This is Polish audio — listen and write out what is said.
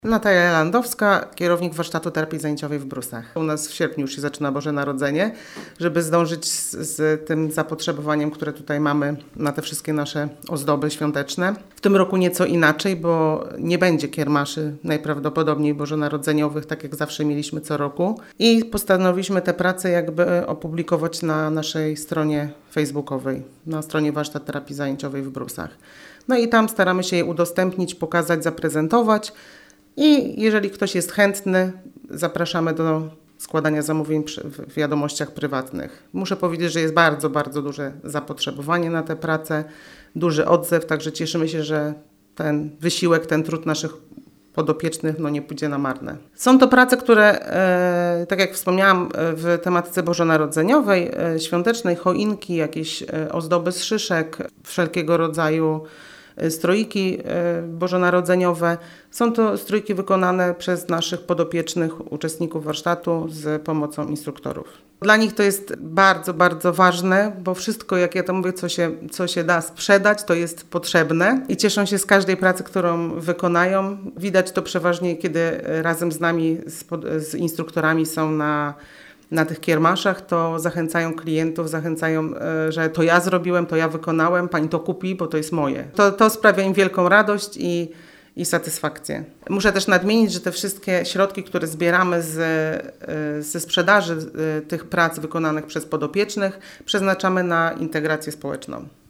Natalia Landowska, kierownik warsztatu terapii zajęciowej w Brusach. U nas w sierpniu już się zaczyna Boże Narodzenie, żeby zdążyć z tym zapotrzebowaniem, które tutaj mamy na te wszystkie nasze ozdoby świąteczne. W tym roku nieco inaczej, bo nie będzie kiermaszy najprawdopodobniej bożonarodzeniowych, tak jak zawsze mieliśmy co roku. I postanowiliśmy te prace jakby opublikować na naszej stronie facebookowej, na stronie Warsztat Terapii Zajęciowej w Brusach. No i tam staramy się je udostępnić, pokazać, zaprezentować. I jeżeli ktoś jest chętny, zapraszamy do składania zamówień w wiadomościach prywatnych. Muszę powiedzieć, że jest bardzo, bardzo duże zapotrzebowanie na te prace, duży odzew, także cieszymy się, że ten wysiłek, ten trud naszych podopiecznych nie pójdzie na marne. Są to prace, które, tak jak wspomniałam, w tematyce bożonarodzeniowej, świątecznej, choinki, jakieś ozdoby z szyszek, wszelkiego rodzaju stroiki bożonarodzeniowe. Są to strójki wykonane przez naszych podopiecznych uczestników warsztatu z pomocą instruktorów. Dla nich to jest bardzo, bardzo ważne, bo wszystko, jak ja to mówię, co się da sprzedać, to jest potrzebne i cieszą się z każdej pracy, którą wykonają. Widać to przeważnie, kiedy razem z nami, z instruktorami są na tych kiermaszach, to zachęcają klientów, że to ja zrobiłem, to ja wykonałem, pani to kupi, bo to jest moje. To sprawia im wielką radość i satysfakcję. Muszę też nadmienić, że te wszystkie środki, które zbieramy ze sprzedaży tych prac wykonanych przez podopiecznych, przeznaczamy na integrację społeczną.